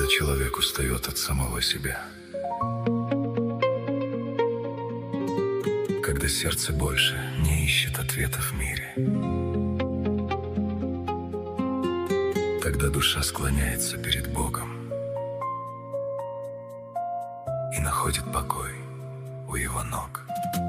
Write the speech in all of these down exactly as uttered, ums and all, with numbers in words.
человек устает от самого себя. Когда сердце больше не ищет ответов в мире. Когда душа склоняется перед Богом и находит покой у Его ног.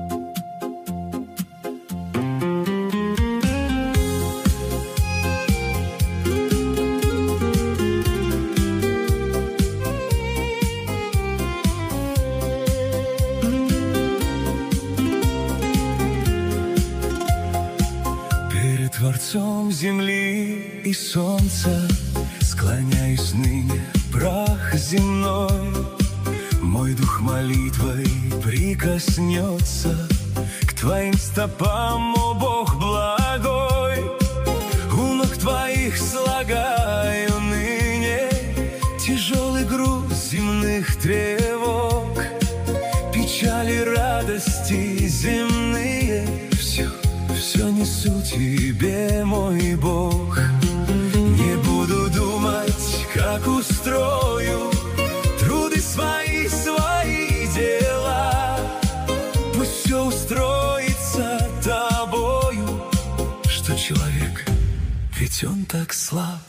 Творцом земли и солнца склоняюсь ныне, прах земной. Мой дух молитвой прикоснется к Твоим стопам, о Бог благой. У ног Твоих слагаю ныне тяжелый груз земных тревог, печали, радости земные. Все Все несу Тебе, мой Бог. Не буду думать, как устрою труды свои, свои дела. Пусть все устроится Тобою, что человек, ведь он так слаб.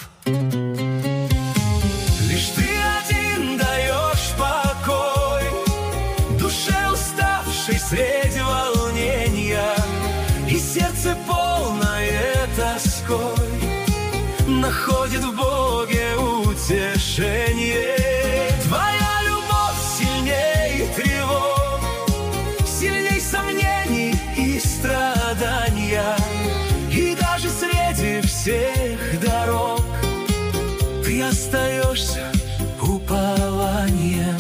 Лишь Ты один даешь покой душе уставшей среди волнения. И сердце полное тоской находит в Боге утешение. Твоя любовь сильней тревог, сильней сомнений и страдания. И даже среди всех дорог Ты остаешься упованием.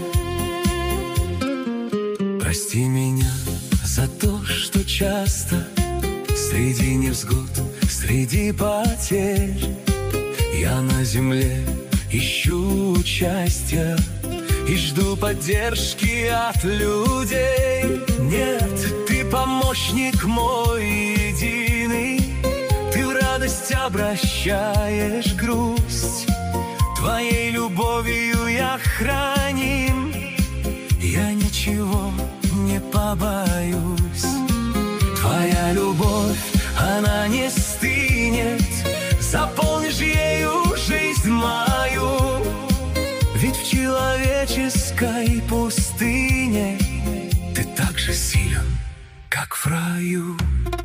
Прости меня за то, что часто среди невзгод, среди потерь я на земле ищу счастья и жду поддержки от людей. Нет, Ты помощник мой единый, Ты в радость обращаешь грусть. Твоей любовью я храним, я ничего не побоюсь. Твоя любовь, она не стынет, заполнишь ею жизнь мою. Ведь в человеческой пустыне Ты так же силен, как в раю.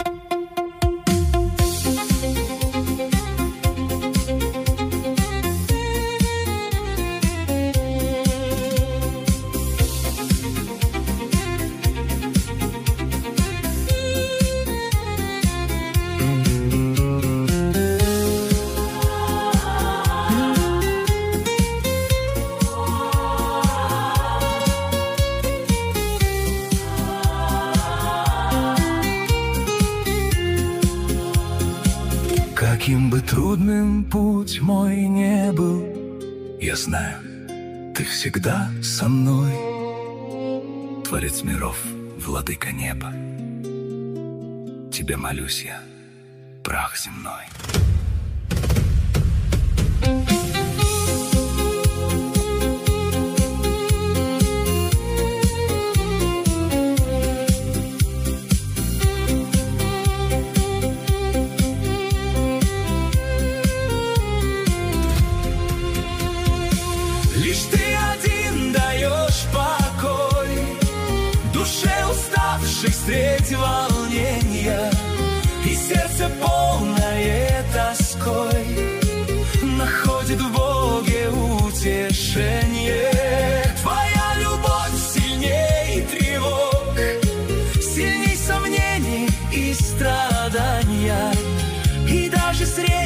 Каким бы трудным путь мой не был, я знаю, Ты всегда со мной. Творец миров, владыка неба, Тебе молюсь я, прах земной. Лишь Ты один даешь покой душе уставшей средь волнения. И сердце полное тоской находит в Боге утешение. Твоя любовь сильней тревог, сильней сомнений и страдания. И даже среди